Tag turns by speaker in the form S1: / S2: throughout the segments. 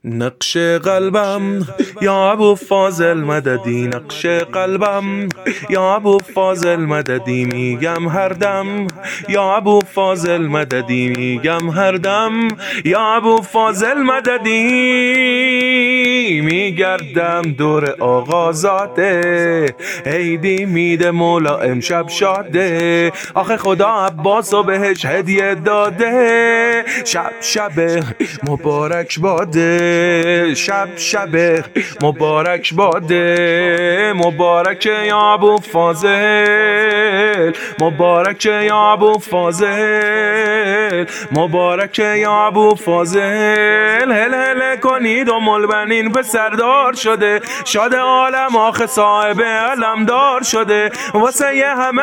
S1: نقش قلبم یا ابو فاضل مددی، نقش قلبم یا ابو فاضل مددی، میگم هر دم یا ابو فاضل مددی، میگم هر دم یا ابو فاضل مددی. میگردم دور آقازاده، عیدی میده مولا امشب شاده، آخه خدا عباسو بهش هدیه داده. شب شب مبارک باده، شب شب مبارک باده، مبارک یا ابو فاضل، مبارک یا ابو فاضل، مبارک یا ابو فاضل. هل هل کنید و ملبنین به سردار شده، شاد عالم آخه صاحب علمدار شده، واسه یه همه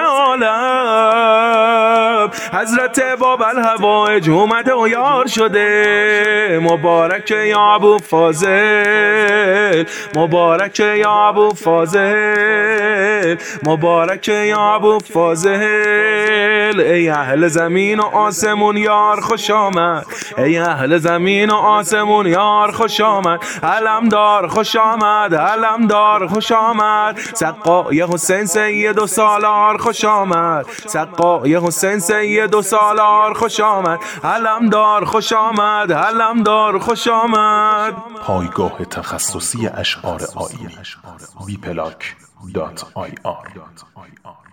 S1: عالم حضرت باب الهوایج اومده و یار شده. مبارک یا ابو فاضل، مبارک یا ابو فاضل، مبارک یا ابو فاضل. ای اهل زمین و آسمون یار خوش آمد، ای اهل زمین و آسمون یار خوش آمد، علمدار خوش آمد، علمدار خوش آمد، سقای حسین سید و سالار خوش آمد، سقای حسین سید و سالار خوش آمد، علمدار خوش آمد، علمدار خوش آمد.
S2: پایگاه تخصصی اشعار آیینی bplac.ir